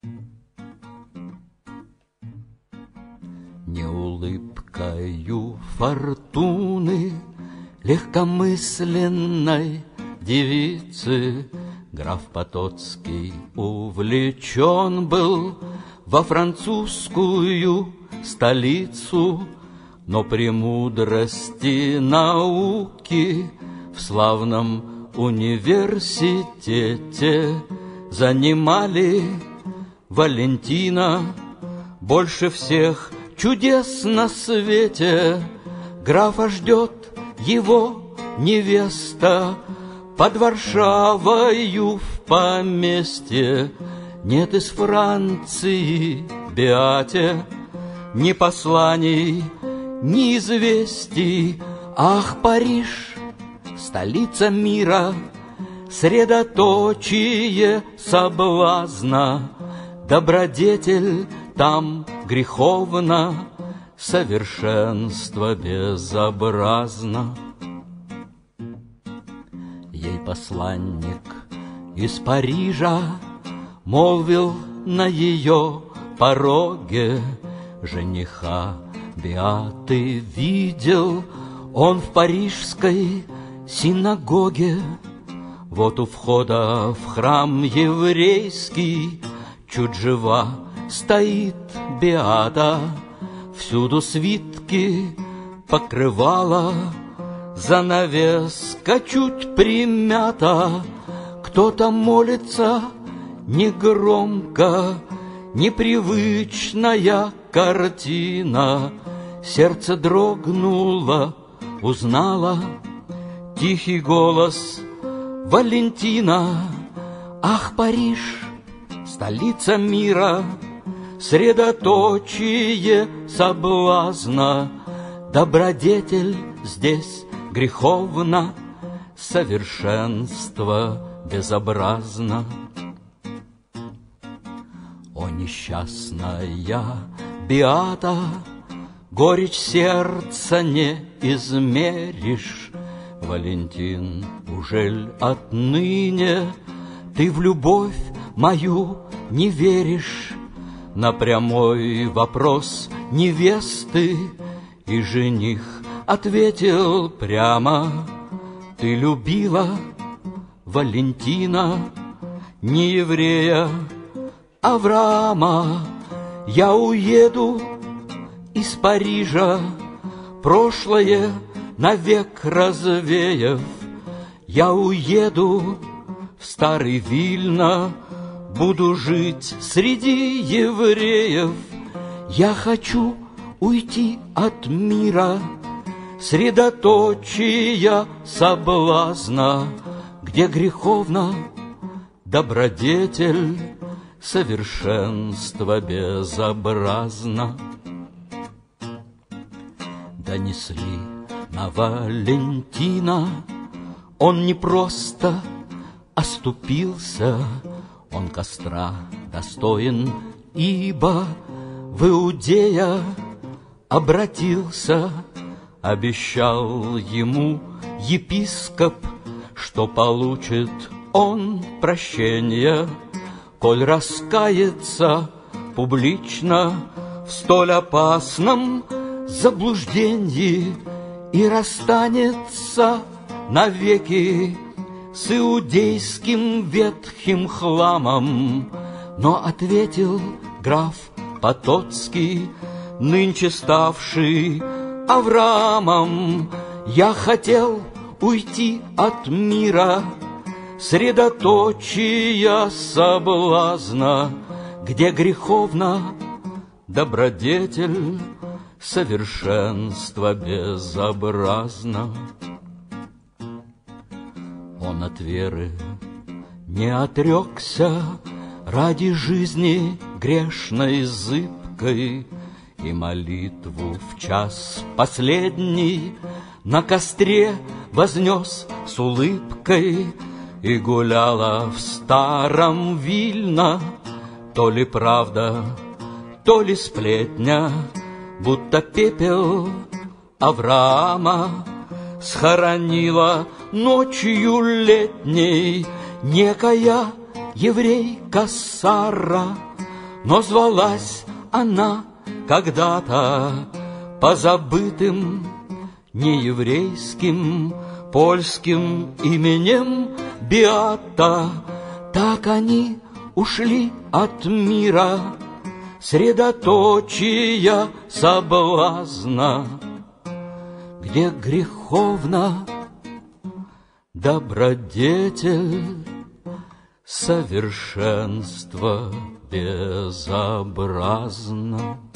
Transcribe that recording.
Не улыбкою фортуны легкомысленной девицы граф Потоцкий увлечен был во французскую столицу, но премудрости науки в славном университете занимали Валентина. Больше всех чудес на свете графа ждет его невеста под Варшавою в поместье. Нет из Франции Беате ни посланий, ни известий. Ах, Париж, столица мира, средоточие соблазна, добродетель там греховна, совершенство безобразно. Ей посланник из Парижа молвил на ее пороге: жениха Беаты видел он в парижской синагоге. Вот у входа в храм еврейский чуть жива стоит Беата, всюду свитки покрывала, занавеска чуть примята. Кто-то молится негромко, непривычная картина. Сердце дрогнуло, узнала тихий голос Валентина. Ах, Париж, столица мира, средоточие соблазна, добродетель здесь греховна, совершенство безобразно. О, несчастная Беата, горечь сердца не измеришь. Валентин, ужель отныне ты в любовь мою не веришь? На прямой вопрос невесты и жених ответил прямо: ты любила Валентина, не еврея Авраама. Я уеду из Парижа, прошлое навек развеяв. Я уеду в старый Вильно, буду жить среди евреев. Я хочу уйти от мира, средоточия соблазна, где греховна добродетель, совершенство безобразно. Донесли на Валентина, он не просто оступился, он костра достоин, ибо в Иудея обратился. Обещал ему епископ, что получит он прощение, коль раскается публично в столь опасном заблуждении и расстанется навеки с иудейским ветхим хламом. Но ответил граф Потоцкий, нынче ставший Авраамом: я хотел уйти от мира, средоточия соблазна, где греховна добродетель, совершенство безобразно. Он от веры не отрекся ради жизни грешной зыбкой, и молитву в час последний на костре вознес с улыбкой. И гуляла в старом Вильно то ли правда, то ли сплетня, будто пепел Авраама схоронила ночью летней некая еврейка Сара. Но звалась она когда-то по забытым нееврейским польским именем Беата. Так они ушли от мира, средоточия соблазна, где греховна добродетель, совершенство безобразно.